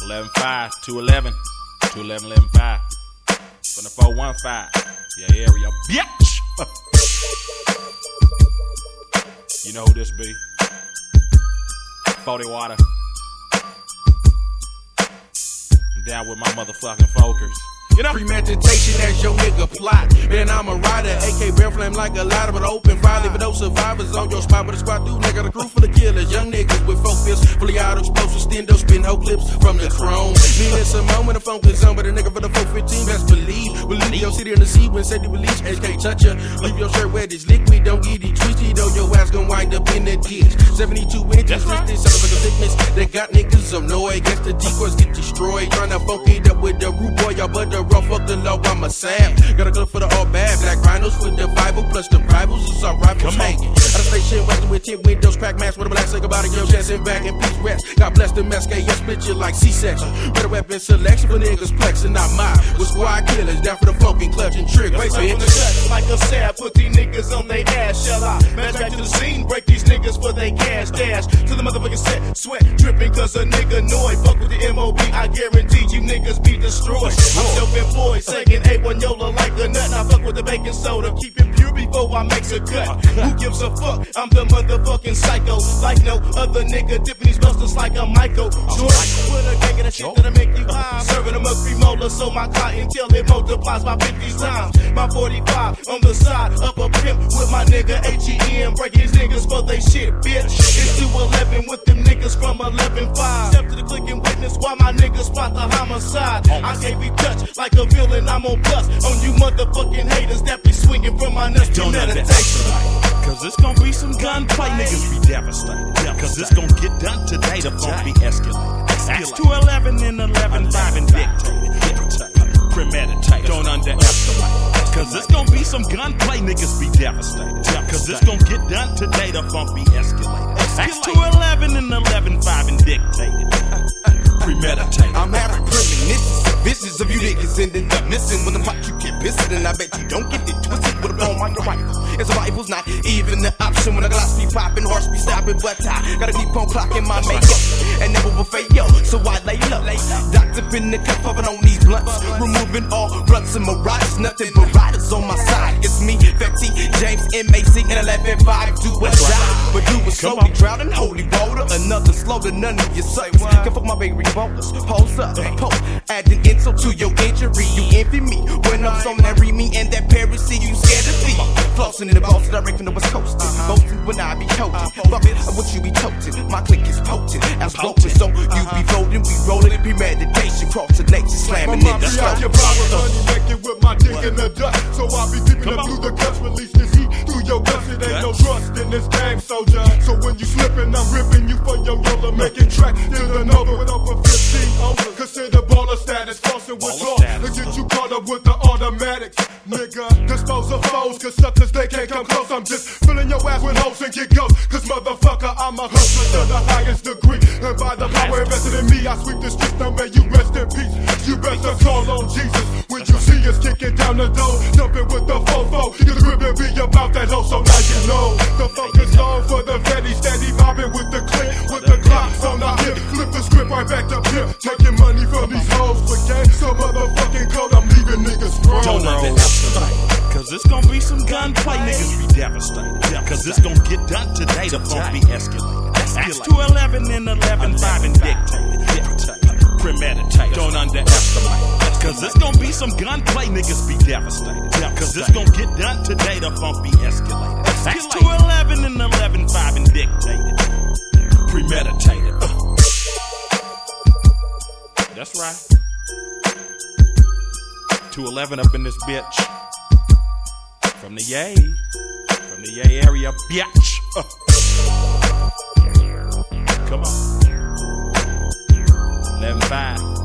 11-5, 211, 211, 11-5. From the 415. Yeah, area, bitch. You know who this be? 40 Water. I'm down with my motherfucking focus. You know? Premeditation, that's your nigga plot. Man, I'm a rider, AK barrel flame like a lighter, but open fire. Leaving those survivors on your spot, but the squad through, nigga, the crew full of killers. Young niggas with four fists, fully auto explosives, stendo, spin whole clips from the chrome. Needing some moment of focus on, but a nigga for the 415, best believe. We'll leave your city in the sea when safety release. HK touch ya, leave your shirt wet, it's liquid, don't get it twisty, though your ass gon' wind up in the ditch. 72 inches, wristed, son of a sickness. They got niggas annoyed, guess the decoys get destroyed. Tryna funk it up with the root boy, y'all but the rough, fuck the low, I'm a sap. Got a clip for the all bad, black rhinos with the Bible, plus the rivals, it's our rivals hanging. Out of station, western with 10 windows, crack mask with a black say goodbye to your chest and back and peace rest. God bless the SKS, split you like C-section. Better weapon selection for niggas plexing, not mine. With squad killers, down for the funkin' clutch and trick. Wait, bitch. Like a sad, put these niggas on they ass, shall I? Match back to the scene, break these niggas for they cash dash. To the motherfucking set, sweat dripping cause a nigga annoyed. Fuck with the MOB, I guarantee you niggas be destroyed. I'm self-employed, singing A1 Yola like a nut. I fuck with the baking soda, keep it pure before I makes a cut. Who gives a fuck? I'm the motherfucking psycho. Like no other nigga, dipping these busters like a Michael Jordan. With a gang of the shit that'll make you high. Serving them a cremola so my clientele it multiplies by 50 times. My 45 on the side of a pimp with my nigga HEM. Breaking these niggas for they shit, bitch. It's 211 with them niggas from 11-5. Step to the click and witness while my niggas spot the homicide. I can't be touched like a villain, I'm on bust on you motherfucking haters that be swinging from my nuts to meditation. Cause it's gonna be some gunplay, niggas be devastated. Cause it's gonna get done today, the funk be escalated. That's 211 and 11-5 and dictated. Premeditated, don't underestimate. Cause it's gonna be some gunplay, niggas be devastated. Cause it's gonna get done today, the funk be escalated. That's 211 and 11-5 and dictated. Premeditated. I'm having premonitions, visions of you niggas ending up missing. When the pot you get pissing, and I bet you don't get it twisted with a bomb on your rifle. And survival's not even an option when the glass be popping, horse be stopping, but I gotta keep on clocking my makeup and never will fail. So I lay low, doctor in the cup, puffing on these blunts, removing all ruts and mirages, nothing but riders on my side. It's me, Fetty, James, MAC, and 11-5. Do what die, but do it slowly, drown in holy water. Another slow to none of your service. Can fuck my baby boulders, pose up, post, adding insult to your injury. You envy me when I'm someone that read me and that parents see you scared of me. Flossing in the balls direct from the West Coast. Boasting when I be coaching. Fuck it, what you be toting. My clique is potent, as broken. So you be voting, we rolling in premeditation. Cross the nation, slamming in the slow. Money making with my dick in the dust. So I be keeping up through the guts. Release this heat through your guts. It ain't no trust in this game, soldier. So when you slipping, I'm ripping you for your Yola. Making tracks to the Nova with over 15 over. Consider baller status, crossing withdraw. To get you caught up with the automatics. Nigga, dispose of foes, cause suckers they can't come close. I'm just filling your ass with hoes and get ghosts. Cause motherfucker, I'm a hustler to the highest degree. And by the power invested in me, I sweep the streets. Now may you rest in peace. You better call on Jesus. When you see us kicking down the door, jumping with the fofo. You the grip and be about that low, so now you know. The focus on for the Fetty, steady bobbing with the click, with the clocks on the hip. Flip the script right back to pimp. Taking money from these hoes for gang. So motherfucking cold, I'm leaving niggas wrong. Don't underestimate. Cause it's gonna be some gunplay, niggas be devastated. Cause it's gonna get done today, the funk be escalated. That's 211 and 11-5 and dictated. Premeditated, don't underestimate. Cause it's gonna be some gunplay, niggas be devastated. Cause it's gonna get done today, the funk be escalated. That's 211 and 11-5 and dictated. Premeditated. That's right. 211 up in this bitch. From the Yay area, bitch. Come on. 11-5.